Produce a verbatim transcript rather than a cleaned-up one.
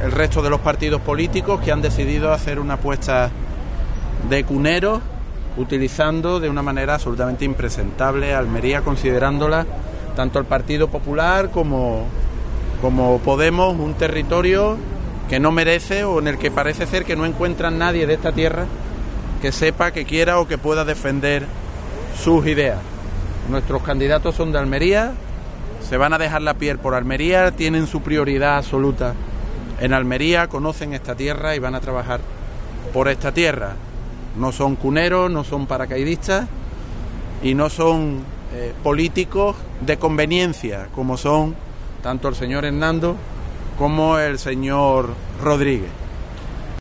el resto de los partidos políticos que han decidido hacer una apuesta de cunero, utilizando de una manera absolutamente impresentable a Almería, considerándola tanto el Partido Popular como, como Podemos un territorio que no merece, o en el que parece ser que no encuentran nadie de esta tierra que sepa, que quiera o que pueda defender sus ideas. Nuestros candidatos son de Almería, se van a dejar la piel por Almería, tienen su prioridad absoluta en Almería, conocen esta tierra y van a trabajar por esta tierra. No son cuneros, no son paracaidistas y no son eh, políticos de conveniencia, como son tanto el señor Hernando como el señor Rodríguez.